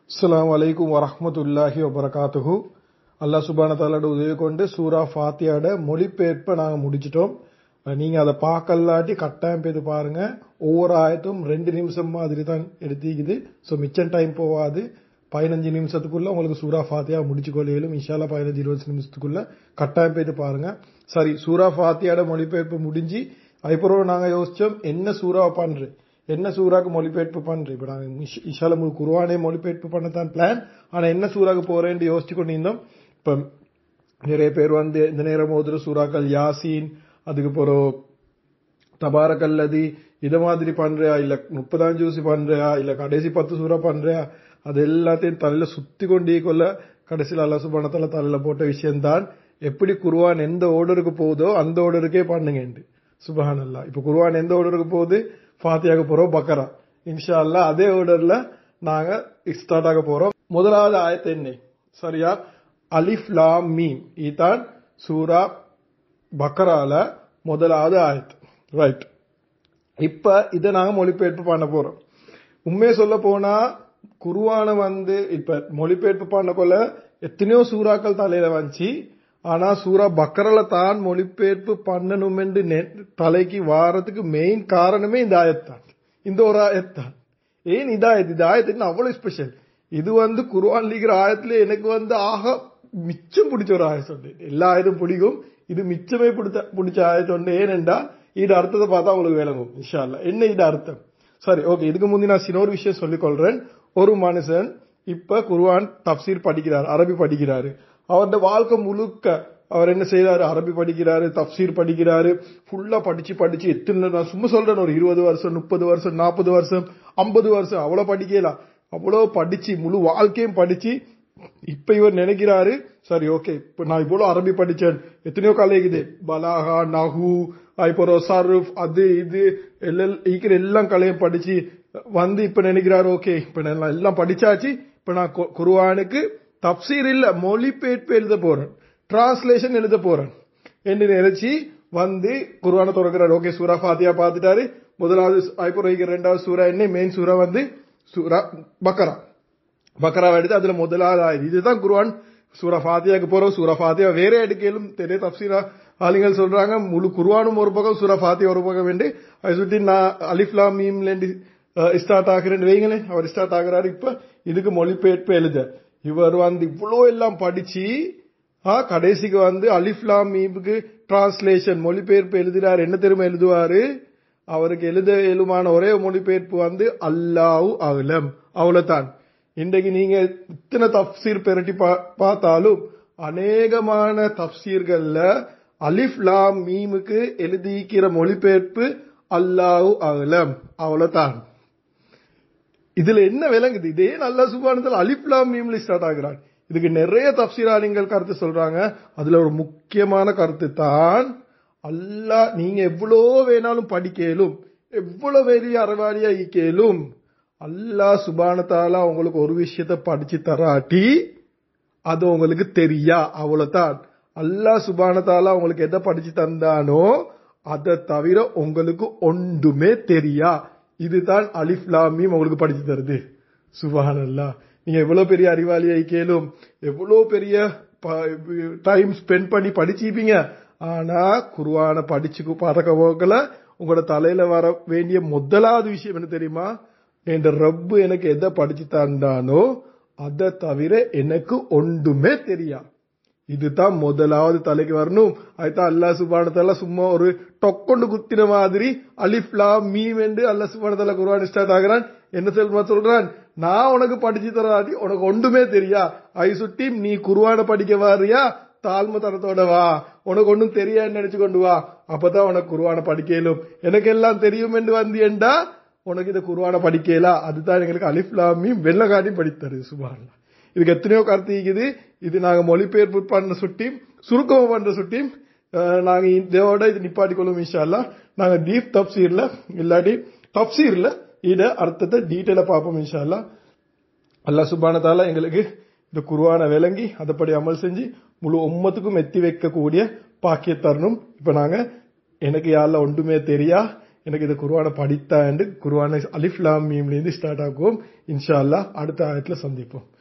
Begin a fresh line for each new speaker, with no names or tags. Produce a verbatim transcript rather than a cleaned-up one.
அஸ்ஸலாமு அலைக்கும் வரஹ்மத்துல்லாஹி வபரகாத்துஹு. அல்லாஹ் சுப்ஹானஹு வ தஆலாவோட உதவி கொண்டு சூரா ஃபாத்தியாவோட மொழிபெயர்ப்பை நாங்கள் முடிச்சிட்டோம். நீங்கள் அதை பார்க்கலாட்டி கட்டாயம் போய் பாருங்க. ஒவ்வொரு ஆயத்தும் ரெண்டு நிமிஷம் மாதிரி தான் எடுத்திக்குது. ஸோ மிச்சம் டைம் போகாது. பதினஞ்சு நிமிஷத்துக்குள்ள உங்களுக்கு சூரா ஃபாத்தியா முடிச்சு கொள்ளையிலும் இன்ஷால்லா பதினஞ்சு இருபது நிமிஷத்துக்குள்ள கட்டாயம் போயிட்டு பாருங்க. சரி, சூரா ஃபாத்தியாவோட மொழிபெயர்ப்பு முடிஞ்சு அதுக்கப்புறம் நாங்கள் யோசிச்சோம் என்ன சூறாவை பண்றேன், என்ன சூறாக்கு மொழிபெயர்ப்பு பண்றேன். இப்ப நாங்க இன்ஷால்லா உங்களுக்கு குர்ஆனே மொழிபெயர்ப்பு பண்ணத்தான் பிளான். ஆனா என்ன சூறாக்கு போறேன்னு யோசிச்சு கொண்டிருந்தோம். இப்ப நிறைய பேர் வந்து இந்த நேரம் ஓதுற சூறாக்கள் யாசீன், அதுக்கப்புறம் தபாரக்கல்லதி இத மாதிரி பண்றியா, இல்ல முப்பதாம் ஜூசி பண்றியா, இல்ல கடைசி பத்து சூறா பண்றியா, அது எல்லாத்தையும் தலையில சுத்தி கொண்டே கொள்ள கடைசியில் அல்லாஹ் சுப்ஹானஹு வ தஆலா தலையில போட்ட விஷயம்தான் எப்படி குர்ஆன் எந்த ஓர்டருக்கு போகுதோ அந்த ஓர்டருக்கே பண்ணுங்க. சுப்ஹானல்லாஹ். இப்ப குர்ஆன் எந்த ஓர்டருக்கு போகுது, ஃபாத்தியாக்கு போறோம், பக்கரா. இன்ஷா அல்லாஹ் அதே ஆர்டர்ல நாங்க ஸ்டார்ட் ஆக போறோம். முதலாவது ஆயத்து என்ன சரியா? அலிஃப் லாம் மீம். இதுதான் சூரா பக்கரால முதலாவது ஆயத்து. ரைட். இப்ப இதை நாங்க மொழிபெயர்ப்பு பண்ண போறோம். உண்மையை சொல்ல போனா குர்ஆன வந்து இப்ப மொழிபெயர்ப்பு பண்ண கொள்ள எத்தனையோ சூறாக்கள் தலையில வந்துச்சு. ஆனா சூரா பக்கரால தான் மொழிபெயர்ப்பு பண்ணணும் என்று தலைக்கு வாரத்துக்கு மெயின் காரணமே இந்த ஆயத்தான், இந்த ஒரு ஆயத்தான். ஏன் இந்த ஆயத்து? இந்த ஆயத்து அவ்வளவு ஸ்பெஷல். இது வந்து குர்ஆன் இருக்கிற ஆயத்துல எனக்கு வந்து ஆக மிச்சம் பிடிச்ச ஒரு ஆயத்து உண்டு. எல்லா ஆயத்தும் பிடிக்கும், இது மிச்சமே பிடிச்ச பிடிச்ச ஆயத்து உண்டு. ஏனென்றா இது அர்த்தத்தை பார்த்தா உங்களுக்கு விளங்கும் இன்ஷா அல்லாஹ். என்ன இது அர்த்தம்? சரி, ஓகே. இதுக்கு முந்தைய நான் சின்ன ஒரு விஷயம் சொல்லிக் கொள்றேன். ஒரு மனுஷன் இப்ப குர்ஆன் தப்சீர் படிக்கிறார், அரபி படிக்கிறாரு. அவருடைய வாழ்க்கை முழுக்க அவர் என்ன செய்யறாரு? அரபி படிக்கிறாரு, தப்சீர் படிக்கிறாரு, ஃபுல்லா படிச்சு படிச்சு எத்தனை, நான் சும்மா சொல்றேன், ஒரு இருபது வருஷம் முப்பது வருஷம் நாற்பது வருஷம் ஐம்பது வருஷம் அவ்வளவு படிக்கலாம். அவ்வளவு படிச்சு முழு வாழ்க்கையும் படிச்சு இப்ப இவர் நினைக்கிறாரு, சரி ஓகே இப்ப நான் இவ்வளவு அரபி படிச்சேன், எத்தனையோ கலைக்குது, பலாகா, நஹு, இப்போ சர்ஃப், அது இது ஈக்கிற எல்லாம் கலையும் படிச்சு வந்து இப்ப நினைக்கிறாரு, ஓகே இப்ப நான் எல்லாம் படிச்சாச்சு, இப்ப நான் குர்ஆனுக்கு தப்சீர் இல்ல மொழிபெயர்ப்பு எழுத போறேன், டிரான்ஸ்லேஷன் எழுத போறேன் என்று நினைச்சு வந்து குர்ஆனை திறக்கிறார். ஓகே, சூரா ஃபாத்தியா பார்த்துட்டாரு. முதலாவது ஐப்புறம் ரெண்டாவது சூரா என்ன? மெயின் சூரா வந்து சூரா பக்கரா. பக்கரா எடுத்து அதுல முதலாவது ஆயுது இதுதான் குர்ஆன். சூரா ஃபாத்தியாக்கு போறோம். சூரா ஃபாத்தியா வேற எடுக்கலும் தெரிய தப்சீரா ஆளுங்கள் சொல்றாங்க முழு குர்ஆனும் ஒரு பக்கம், சூரா ஃபாத்தியா ஒரு பக்கம் வேண்டு. அதை சுற்றி நான் அலிஃப் லாம் மீம்ல ஸ்டார்ட் ஆகிறேன்னு வைங்களேன். அவர் ஸ்டார்ட் ஆகிறாரு. இப்ப இதுக்கு மொழிபெயர்ப்பு எழுத இவர் வந்து இவ்வளோ எல்லாம் படிச்சு கடைசிக்கு வந்து அலிஃப் லாம் மீமுக்கு டிரான்ஸ்லேஷன் மொழிபெயர்ப்பு எழுதுறாரு. என்ன தெரியுமா எழுதுவாரு? அவருக்கு எழுத இயலுமான ஒரே மொழிபெயர்ப்பு வந்து அல்லாஹு அஅலம், அவ்வளவுதான். இன்றைக்கு நீங்க இத்தனை தப்சீர் பெரட்டி பார்த்தாலும் அநேகமான தப்சீர்கள்ல அலிஃப் லாம் மீமுக்கு எழுதிக்கிற மொழிபெயர்ப்பு அல்லாஹு அஅலம், அவ்வளவுதான். இதுல என்ன விளங்குது? இதே அல்லாஹ் சுப்ஹானஹு வ தஆலா அலிஃப் லாம் மீம்ல ஸ்டார்ட் ஆகிறான். இதுக்கு நிறைய தப்சீராளிகள் கருத்து சொல்றாங்க. அதுல ஒரு முக்கியமான கருத்து தான், அல்லாஹ் நீங்க எவ்வளோ வேணாலும் படிக்கலும், எவ்வளவு பெரிய அறிவாளியா ஈக்கலும், அல்லாஹ் சுப்ஹானஹு வ தஆலா உங்களுக்கு ஒரு விஷயத்தை படிச்சு தராட்டி அது உங்களுக்கு தெரியா, அவ்வளவுதான். அல்லாஹ் சுப்ஹானஹு வ தஆலா உங்களுக்கு எதை படிச்சு தந்தானோ அதை தவிர உங்களுக்கு ஒன்றுமே தெரியா. இதுதான் அலிஃப் லாம் மீம் உங்களுக்கு படிச்சு தருது. சுப்ஹானல்லாஹ். நீங்க எவ்வளவு பெரிய அறிவாளியா கேளும், எவ்வளவு பெரிய டைம் ஸ்பெண்ட் பண்ணி படிச்சிருப்பீங்க. ஆனா குர்ஆனை படிச்சு பறக்க போகல உங்களோட தலையில வர வேண்டிய முதலாவது விஷயம் என்ன தெரியுமா? என் ரப்பு எனக்கு எதை படிச்சு தந்தானோ அதை தவிர எனக்கு ஒன்றுமே தெரியா. இதுதான் முதலாவது தலைக்கு வரணும். அதுதான் அல்லாஹ் சுப்ஹானஹு வ தஆலா சும்மா ஒரு டொக்கொண்டு குத்தின மாதிரி அலிஃப் லாம் மீம் என்று அல்லாஹ் சுப்ஹானஹு வ தஆலா குர்ஆன் ஸ்டார்ட் ஆகிறான். என்ன சொல்மா சொல்றான்? நான் உனக்கு படிச்சு தராட்டி உனக்கு ஒன்றுமே தெரியா. ஐ சுட்டி நீ குர்ஆனை படிக்க வாரியா, தாழ்மை தரத்தோட வா, உனக்கு ஒன்றும் தெரியாது நினைச்சு கொண்டு வா, அப்பதான் உனக்கு குர்ஆனை படிக்கலும். எனக்கு எல்லாம் தெரியும் என்று வந்தியண்டா உனக்கு இந்த குர்ஆனை படிக்கலாம். அதுதான் எங்களுக்கு அலிஃப் லாம் மீம் வெள்ளக்காட்டி படித்தரு. சுப்ஹானல்லாஹ். இதுக்கு எத்தனையோ கருத்து இருக்குது. இது நாங்க மொழிபெயர்ப்பு பண்ண சுட்டியும் சுருக்கமா பண்ற சுட்டியும் நாங்க இதோட இது நிப்பாட்டி கொள்ளும் இன்ஷா அல்லாஹ். நாங்க டீப் தப்சீர்ல இல்லாட்டி தப்சீர்ல இத அர்த்தத்தை டீட்டெயிலா பார்ப்போம் இன்ஷா அல்லாஹ். அல்லாஹ் சுப்ஹானஹு வ தஆலா எங்களுக்கு இந்த குர்ஆனை விளங்கி அதப்படி அமல் செஞ்சு முழு உம்மத்துக்கும் எத்தி வைக்கக்கூடிய பாக்கிய தரணும். இப்ப நாங்க எனக்கு யாழ்ல ஒன்றுமே தெரியா, எனக்கு இந்த குர்ஆனை படித்தாண்டு குர்ஆனை அலிஃப் லாம் மீம்ல இருந்து ஸ்டார்ட் ஆக்குவோம். இன்ஷா அல்லாஹ் அடுத்த ஆயத்துல சந்திப்போம்.